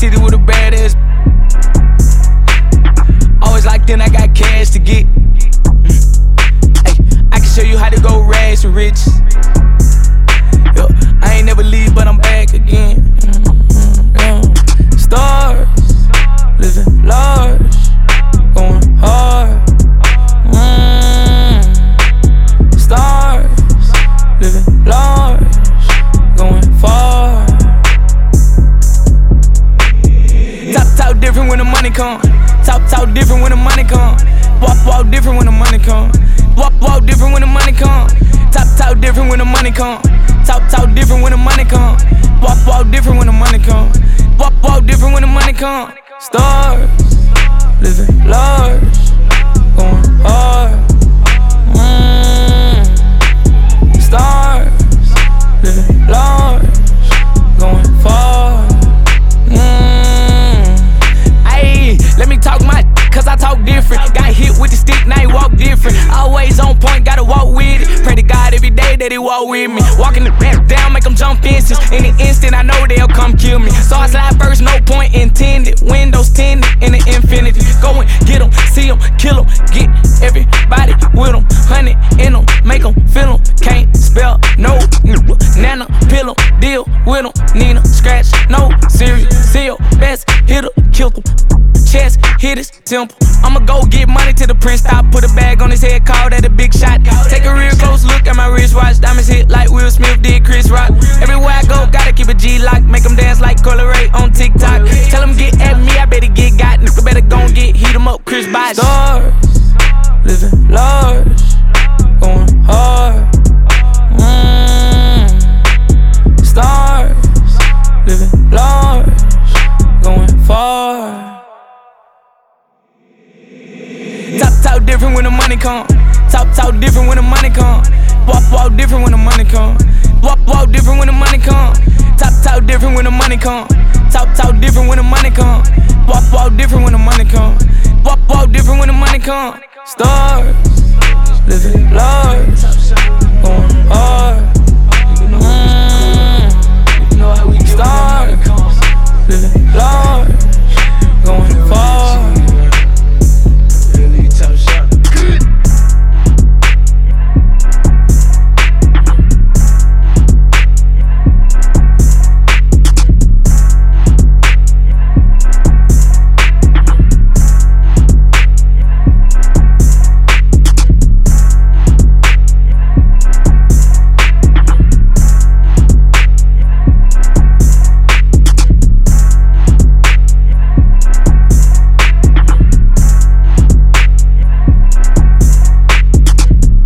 city with a badass. Always like then I got cash to get. Ay, I can show you how to go rags to riches. Yo, I ain't never leave, but I'm back again. Stars, living large, going hard. Stars, living large, going far. Talk different when the money come. Talk different when the money come. Walk different when the money come. Walk different when the money come. Talk different when the money come. Talk different when the money come. Walk different when the money come. Walk different when the money come. Stars, living large, going hard. Stars, living large, going far. Ayy, let me talk my cause I talk different. Got hit with the stick, now he walk different. Always on point, gotta walk with it. Pray to God every day that he walk with me. Walking the back down, make them jump fences. In the instant, I know they'll come kill me. So I slide first, no point intended. Windows tinted in the infinity. Go and get them, see them, kill them. Get everybody with them. 100 in them, make them feel them. Can't spell no Nana, pill them, deal with them. Nina, scratch, no serious. Seal, best hitter, kill them. Chest, hit his temple. I'ma go get money to the prince stop. Put a bag on his head, call that a big shot. Take a real close look at my wristwatch. Diamonds hit like Will Smith did Chris Rock. Everywhere I go, gotta keep a G-lock. Make them dance like Coyle Ray on TikTok. Tell them get at me, I better get got. Nigga better gon' get heat 'em up, Chris Bosh. Stars, living large, going hard. Stars, living large, going far. Talk different when the money come. Talk different when the money come. Walk different when the money come. Walk different when the money come. Talk different when the money come. Talk different when the money come. Walk different when the money come. Walk different when the money come. Stars, living large, going hard.